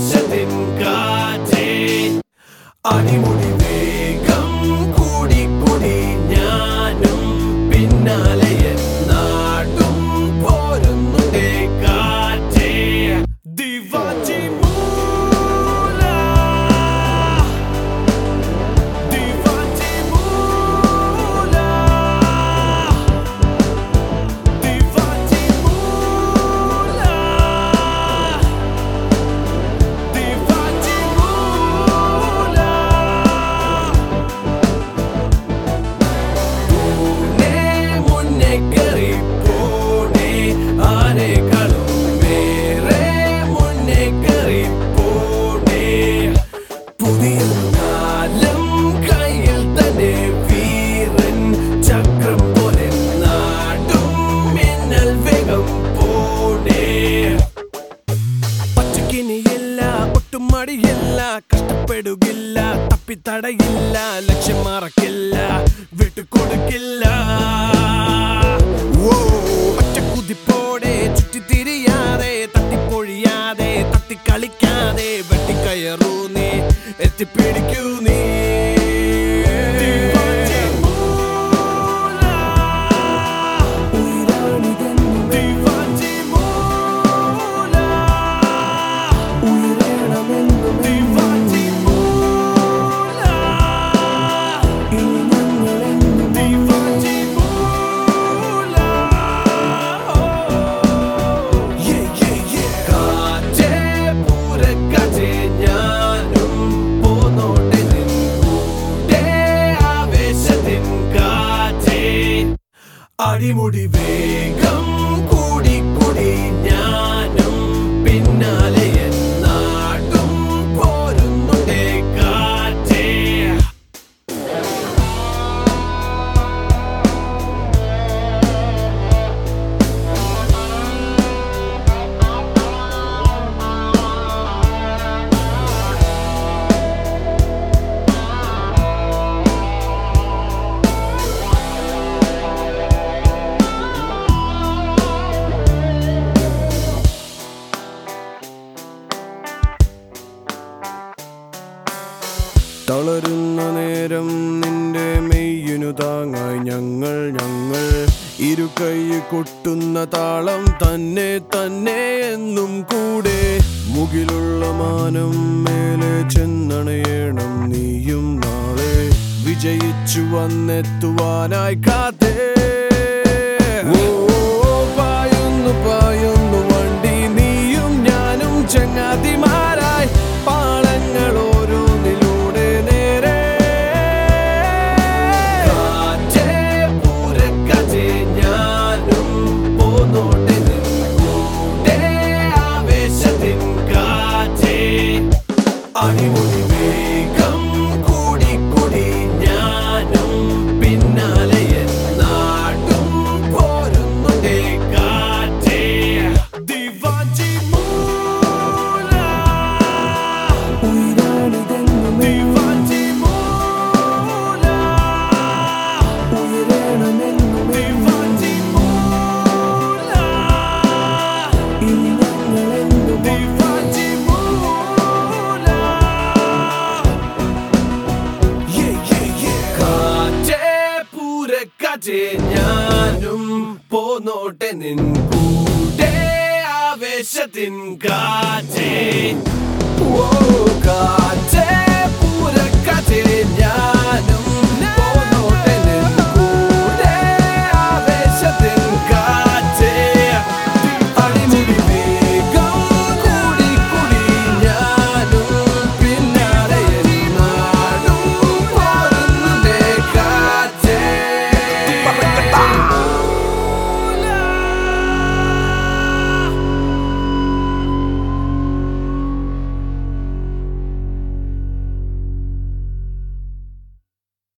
ആവേശത്തിൻ കാറ്റേ അടിമുടി വേഗം കൂടി കൂടി ഞാനും പിന്നാലെ നാടും പോരുന്നുണ്ടേ കാറ്റേ ദിവാഞ്ചി മടിയില്ല കഷ്ടപ്പെടുകില്ല തപ്പിത്തടയില്ല ലക്ഷ്യം മറക്കില്ല വിട്ടുകൊടുക്കില്ല ഒറ്റക്കുതിപ്പോടെ ചുറ്റിത്തിരിയാതെ തട്ടിപ്പൊഴിയാതെ തട്ടിക്കളിക്കാതെ വെട്ടിക്കയറൂ നീ എത്തിപ്പിടിക്കൂ നീ അടിമുടി വേഗം കൂടി കൂടി ഞാനും പിന്നാലെ നാടും പോരുന്നുണ്ടേ കാറ്റേ തളരുന്ന നേരം നിന്റെ മെയ്യിനു താങ്ങായി ഞങ്ങൾ ഇരു കൈ കൊട്ടുന്ന താളം തന്നെ തന്നെ എന്നും കൂടെ മുകിലുള്ള മാനം മേലെ ചെന്നണയണം നീയും നാളെ വിജയിച്ചു വന്നെത്തുവാനായി കാത്തേ പായുന്നു പായുന്നു വണ്ടി നീയും ഞാനും ചങ്ങാതിമാരായി പാളങ്ങൾ അടിമുടി വേഗം കൂടി കൂടി ഞാനും പിന്നാലെ നാടും പോരുന്നുണ്ടേ കാറ്റേ ദിവാഞ്ചി മൂല ദിവാഞ്ചി മൂല ദിവാഞ്ചി മൂല ദിവാഞ്ചി കാറ്റേ ഞാനും പോന്നോട്ടെ നിൻ കൂടെ ആവേശത്തിൻ കാറ്റേ